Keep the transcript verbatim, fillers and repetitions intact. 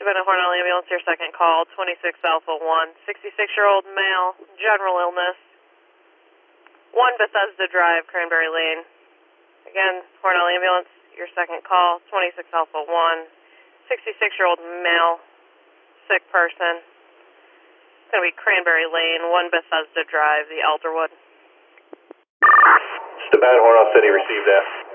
Savannah Hornell Ambulance, your second call, twenty-six Alpha one, sixty-six-year-old male, general illness, one Bethesda Drive, Cranberry Lane. Again, Hornell Ambulance, your second call, twenty-six Alpha one, sixty-six-year-old male, sick person. It's going to be Cranberry Lane, one Bethesda Drive, the Elderwood. Savannah Hornell City, received that.